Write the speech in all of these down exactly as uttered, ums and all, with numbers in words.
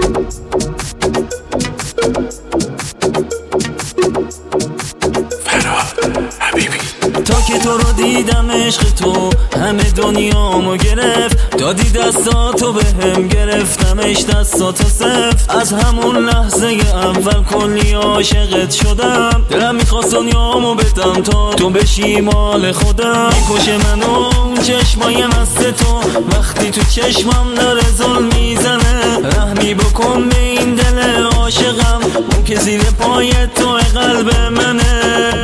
تا که تو رو دیدم عشق تو همه دنیامو گرفت، دادی دستاتو به هم گرفتمش دستاتو سفت. از همون لحظه اول کلی عاشقت شدم، دلم میخواست دنیامو بدم تا تو بشی مال خودم. میکشه منو اون چشمای مست تو وقتی تو چشمم داره ظلم میزنه. رحمی بکن به این دل عاشقم، اون که زیر پای تو قلب منه.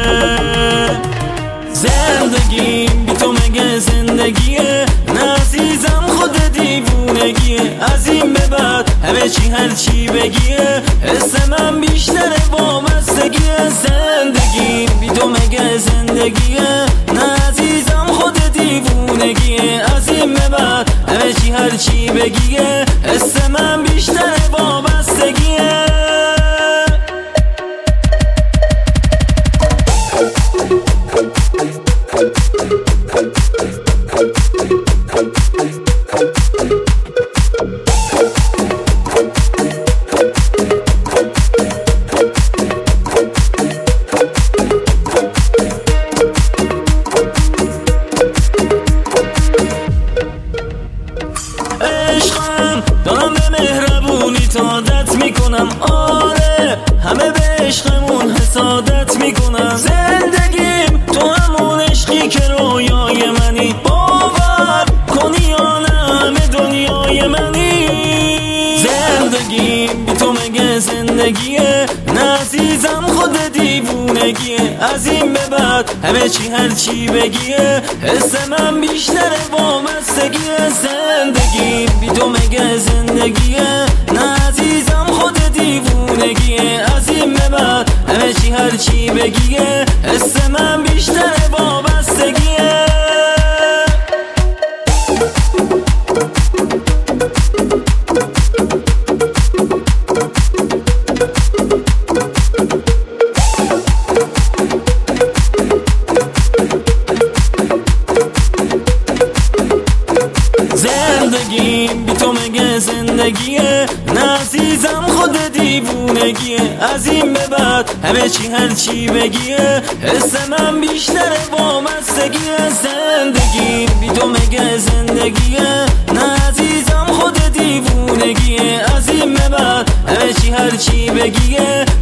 زندگیم بی تو مگه زندگیه؟ نه عزیزم خود دیوونگیه. از این به بعد همه چی هر چی بگیه، حس من بیشتر وابستگیه. زندگیم بی تو مگه زندگیه؟ نه عزیزم خود دیوونگیه. از این به بعد همه چی هر چی بگیه، حس من بیشتر وابستگیه. عشقم دارم به مهربونی عادت میکنم، آره همه به عشقمون حسادت میکنم. زندگیم تو همون عشقی که رویای منی، باور کنی یا نه همه دنیای منی. زندگیم بی تو مگه زندگیه؟ نه عزیزم خود دیوونگیه. از این به بعد همه چی هر چی بگیه، حس من بیشتر وابستگیه. زندگیم بی تو مگه زندگیه؟ نه عزیزم خود دیوونگیه. از این به بعد همه چی هر چی بگیه، حس من بیشتر وابستگیه. زندگیم بی تو مگه زندگیه؟ نه عزیزم خود دیوونگیه. از این به بعد همه چی هر چی بگیه، حس من بیشتر وابستگیه. زندگیم بی تو مگه زندگیه؟ نه عزیزم خود دیوونگیه. از این به بعد همه چی هر چی بگیه،